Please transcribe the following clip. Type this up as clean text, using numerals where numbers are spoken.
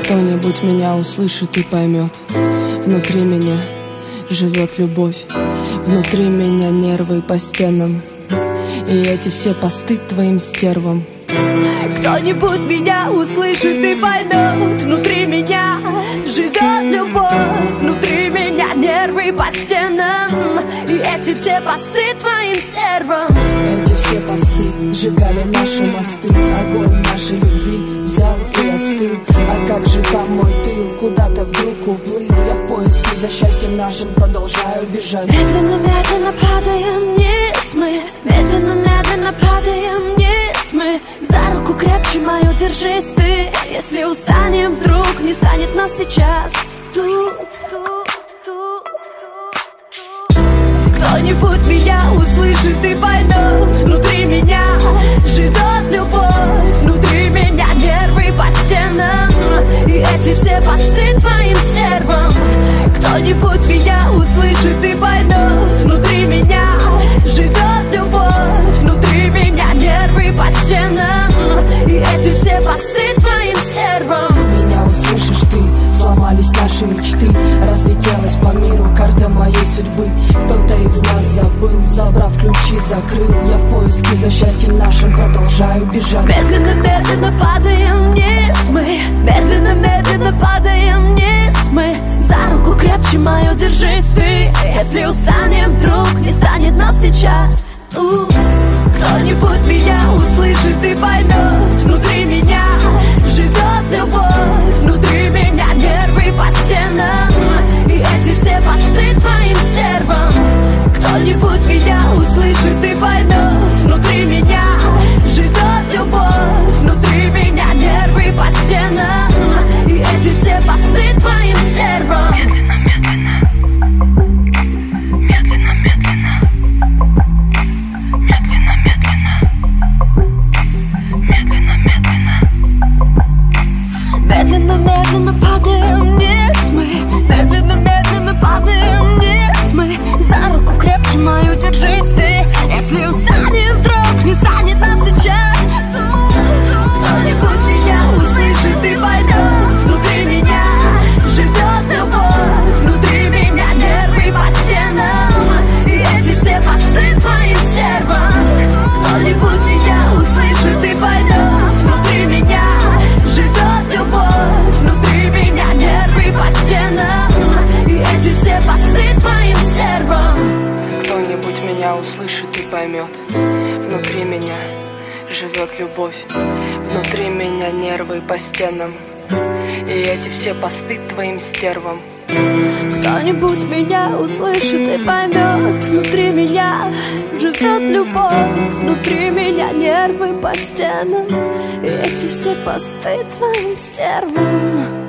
Кто-нибудь меня услышит и поймет. Внутри меня живет любовь, внутри меня нервы по стенам, и эти все посты твоим стервам. Кто-нибудь меня услышит и поймет. Внутри меня живет любовь, внутри меня нервы по стенам, и эти все посты твоим стервам. Эти все посты сжигали наши мосты, огонь нашей любви взял и остыл. А как же там мой тыл, куда-то вдруг уплыл. Я в поиске за счастьем нашим продолжаю бежать. Медленно-медленно падаем вниз мы, медленно-медленно падаем вниз мы. За руку крепче мою держись ты. Если устанем, вдруг не станет нас сейчас тут. Кто-нибудь меня услышит и поймет. Внутри меня живет любовь, внутри меня нервы по стенам, и эти все посты твоим стервам. Кто-нибудь меня услышит и поймет. Внутри меня живет любовь, внутри меня нервы по стенам, и эти все посты твоим стервам. Меня услышишь ты, сломались наши мечты, разлетелась по миру карта моей судьбы. Кто-то из нас забыл, забрав ключи, закрыл. Я в поиске за счастьем нашим продолжаю бежать. Медленно-медленно падаем вниз мы, медленно-медленно падаем вниз мы. За руку крепче мою держись ты. Если устанем, вдруг не станет нас сейчас тут. Кто-нибудь меня услышит и поймет. Внутри меня живет любовь, внутри меня нервы по стенам, и эти все посты твоим стервам. Кто-нибудь меня услышит и поймет. Внутри меня живет любовь, внутри меня нервы по стенам, и эти все посты твоим стервам. Медленно-медленно падаем вниз мы, медленно-медленно падаем вниз мы. За руку крепче мою держись ты. Если устанем, вдруг не станет нас сейчас тут. Кто-нибудь меня услышит и поймет. Внутри меня живет любовь, внутри меня нервы по стенам, и эти все посты твоим стервам. Кто-нибудь меня услышит и поймет. Внутри меня живет любовь, внутри меня нервы по стенам, и эти все посты твоим стервам. Кто-нибудь меня услышит и поймет. Внутри меня живет любовь, внутри меня нервы по стенам, и эти все посты твоим стервам. Кто-нибудь меня услышит и поймет. Внутри меня живет любовь, внутри меня нервы по стенам, и эти все посты твоим стервам.